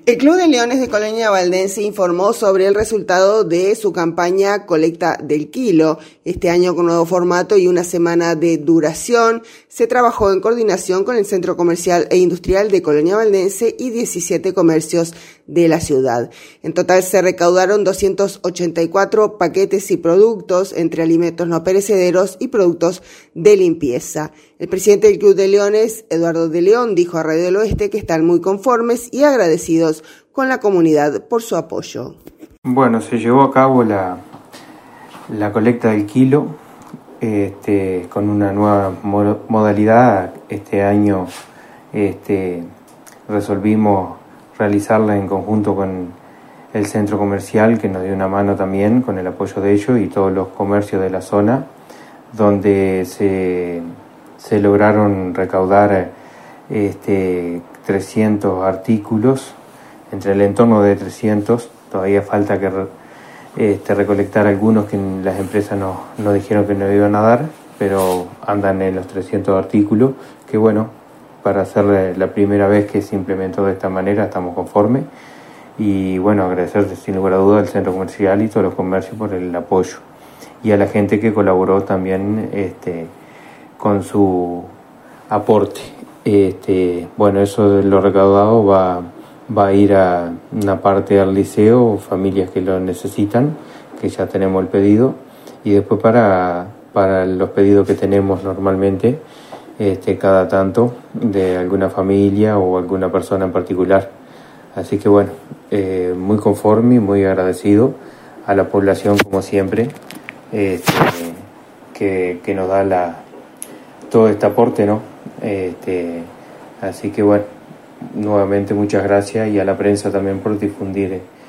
El Club de Leones de Colonia Valdense informó sobre el resultado de su campaña Colecta del Kilo. Este año con nuevo formato y una semana de duración, se trabajó en coordinación con el Centro Comercial e Industrial de Colonia Valdense y 17 comercios de la ciudad. En total se recaudaron 284 paquetes y productos entre alimentos no perecederos y productos de limpieza. El presidente del Club de Leones, Eduardo de León, dijo a Radio del Oeste que están muy conformes y agradecidos con la comunidad por su apoyo. Bueno, se llevó a cabo la colecta del kilo con una nueva modalidad. Este año resolvimos realizarla en conjunto con el centro comercial, que nos dio una mano también con el apoyo de ellos y todos los comercios de la zona, donde se lograron recaudar 300 artículos, entre el entorno de 300. Todavía falta que recolectar algunos que las empresas nos dijeron que no iban a dar, pero andan en los 300 artículos, que bueno, para hacer la primera vez que se implementó de esta manera estamos conformes. Y bueno, agradecer sin lugar a dudas al centro comercial y todos los comercios por el apoyo, y a la gente que colaboró también con su aporte. Bueno, eso de lo recaudado va a ir a una parte al liceo, familias que lo necesitan, que ya tenemos el pedido, y después para los pedidos que tenemos normalmente, cada tanto, de alguna familia o alguna persona en particular. Así que bueno, muy conforme y muy agradecido a la población, como siempre, que nos da todo este aporte, ¿no? Así que bueno, nuevamente muchas gracias, y a la prensa también por difundir